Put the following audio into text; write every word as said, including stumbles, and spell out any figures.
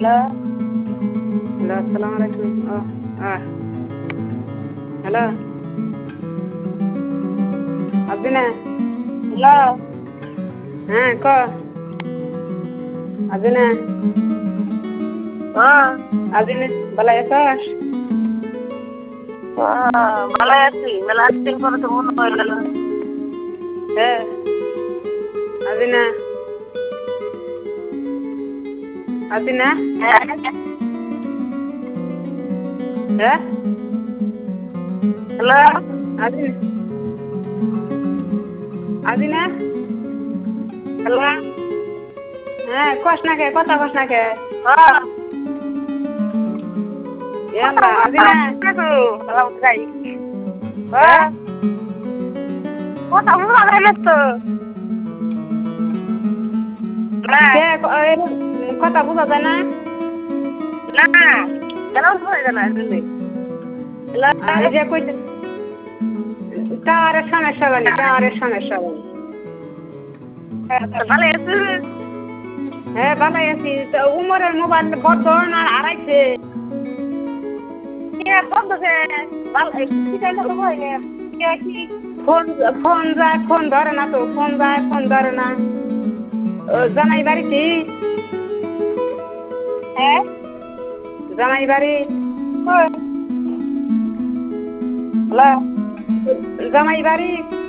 hello hello আসসালামু আলাইকুম ও হ্যাঁ হ্যালো আবিনা হ্যালো হ্যাঁ ক আবিনা হ্যাঁ আবিনা ভালো আছিস ভালো আছি ভালো আছি পরে তো মনে হয়ে গেল হ্যাঁ আবিনা আবিনা হ্যাঁ হ্যাঁ হ্যালো আবিনা আবিনা হ্যালো হ্যাঁ কস না কে কথা কস না কে হ্যাঁ এমবা আবিনা হ্যাঁ কথা বলা যায় না তো কে ক- এরম কথা বোঝা যায় না না কেন হয়ে গেল এই যে কইতে টাওয়ারের সমস্যা জানি টাওয়ারের সমস্যা জানি ভালো আছি হ্যাঁ ভালো আছি তো উমরের মোবাইল বদ্ধ না হারাইছে ফোন ফোন যায় ফোন ধরে না তো ফোন যায় ফোন ধরে না ও, জামাই বাড়ি কি হ্যাঁ জামাই বাড়ি হ্যালো জামাই বাড়ি